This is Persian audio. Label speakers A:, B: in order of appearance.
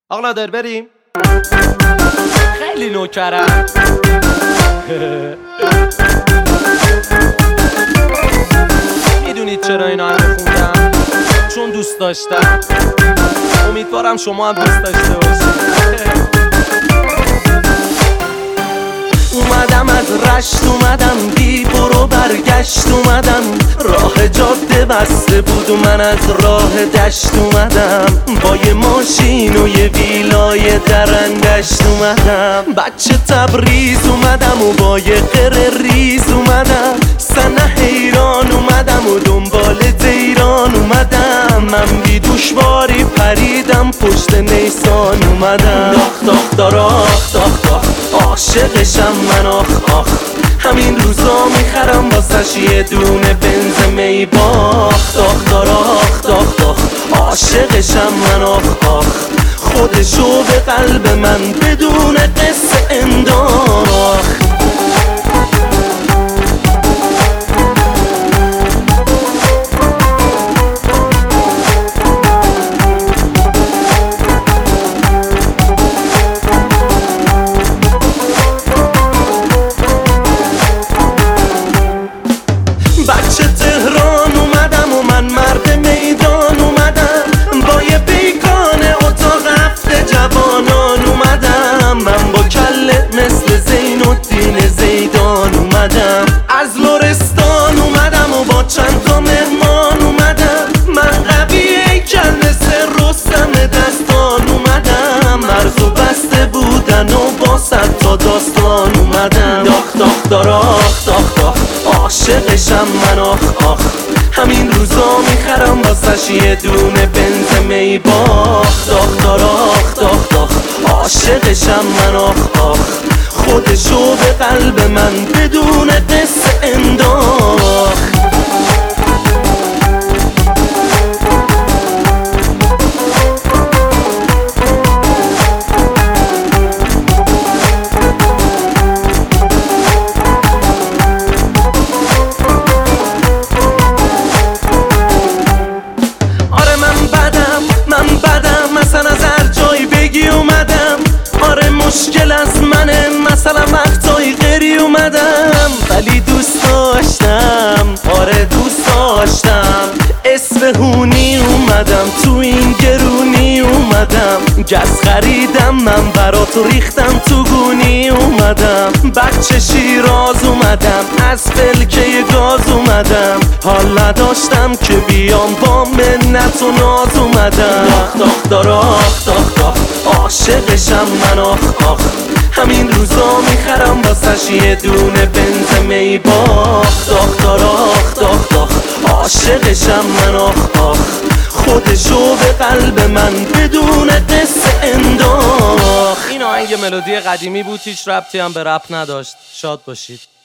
A: آقا نادر بریم. خیلی نوکرم. میدونید چرا اینا رو خوندم؟ چون دوست داشتم. امیدوارم شما هم دوست داشته باشید. اومدم از رشت، اومدم بی برو برگشت، اومدم راه جاده بسته بود و من از راه دشت اومدم، با یه ماشین و یه ویلای درندشت اومدم، بچه تبریز اومدم و با یه قره ریز اومدم، سنه حیران اومدم و دنبال دیران اومدم، من بی دوشواری پریدم پشت نیسان اومدم، داخ داخ داراخ داخ داخ عاشقشم من آخ آخ، همین روزا میخرم واسش یه دونه بنز می باخ، داخ داراخ داخ داخ عاشقشم من آخ آخ، خودشو به قلب من بدون قصه انداخت. بچه تهران اومدم و من مرد میدان اومدم، با یه بیگانه اتاق هفته جوانان اومدم، من با کله مثل زین الدین زیدان اومدم، از لرستان اومدم و با چند تا مهمان اومدم، من قوی کله سر رستم دستان اومدم، مرزو بسته بودن و با 100 تا داستان اومدم، داخ داخ داراخ داخ داخ عاشقشم من آخ آخ، همین روزا میخرم واسش یه دونه بنز می باخ، داخ داراخ داخ داخ عاشقشم من آخ آخ، خودشو به قلب من بدون قصه انداخت. مشکل از منه مثلا وقتایی غیری اومدم، ولی دوست داشتم، آره دوست داشتم، اسفهونی اومدم، تو این گرونی اومدم، گز خریدم من برات ریختم تو گونی اومدم، بچه شیراز اومدم، از فلکه گاز اومدم، حال نداشتم که بیام با منت و ناز اومدم، داخ داخ داراخ داخ داخ عاشقشم من آخ آخ، همین روزا میخرم واسش یه دونه بنز می باخ، داخ داراخ داخ داخ عاشقشم من آخ آخ، خودشو به قلب من بدون قصه انداخت. این آهنگ ملودی قدیمی بود، هیچ ربطی هم به رپ نداشت. شاد باشید.